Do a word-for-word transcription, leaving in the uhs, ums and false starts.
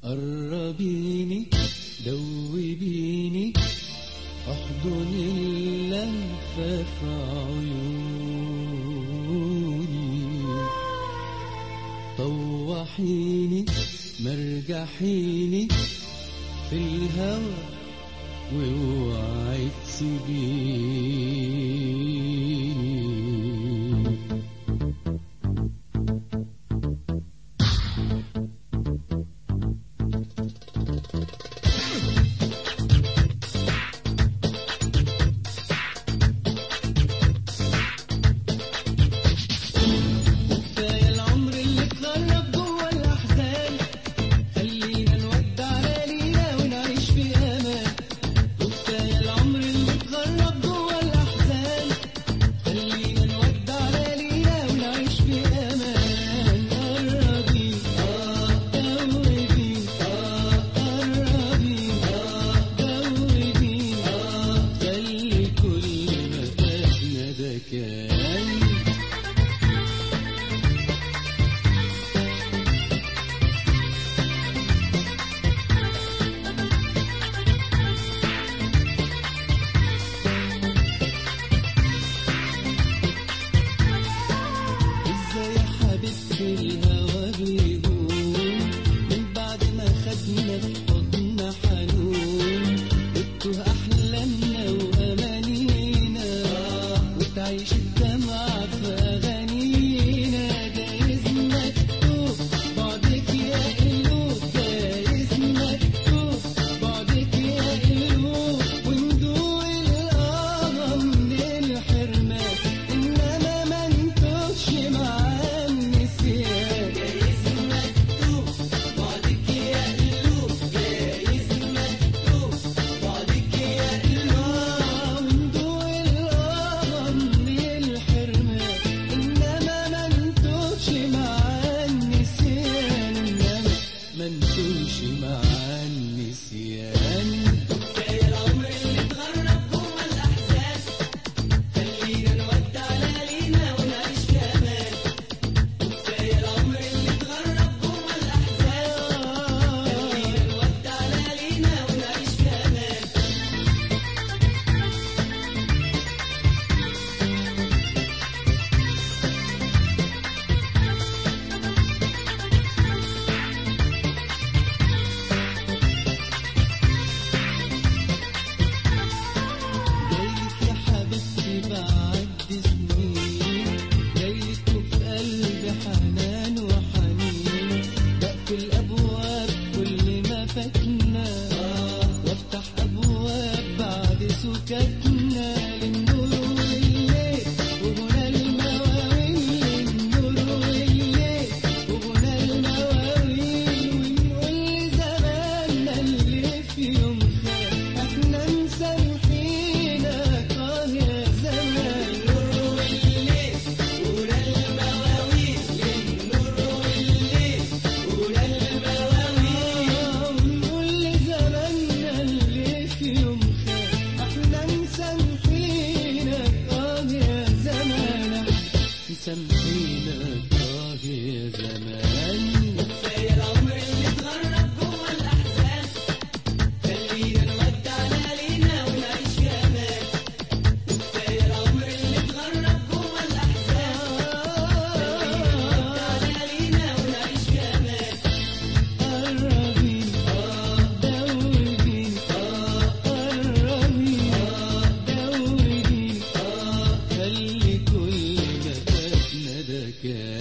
قربيني دوبيني احضني اللهفة في عيوني، طوحيني مرجحيني في الهوى واوعي تسيبيني. الهوى بيقول من بعد ما خدنا في حضننا حنون، وتوه أحلامنا وأمانينا وتعيش الدمعة في أغانينا. جايز مكتوب بعدك يا قلوب، جايز مكتوب بعدك يا قلوب، وندوق القمر من الحرمان إنما ما نتوهش معاه. منتوش مع النسيان كفاية العمر اللي اتغرب جوه الأحزان، خلينا نودع ليالينا ونعيش في أمان. كفاية العمر اللي اتغرب جوه الأحزان، خلينا نودع ليالينا ونعيش في أمان. وافتح أبواب بعد سكتنا للنور والليل وغنى المواويل، للنور والليل وغنى المواويل، ونقول لزماننا اللي في يوم خير احنا مسامحينك اه يا زمان. للنور والليل وغنى المواويل، للنور والليل وغنى مسامحينك اه يا زمان. كفاية العمر اللي اتغرب جوه الأحزان، خلينا نودع ليالينا ونعيش في أمان. كفاية العمر اللي اتغرب جوه الأحزان، خلينا نودع ليالينا ونعيش في أمان. قربيني اه دوبيني اه قربيني اه دوبيني اه خلي كل ده كان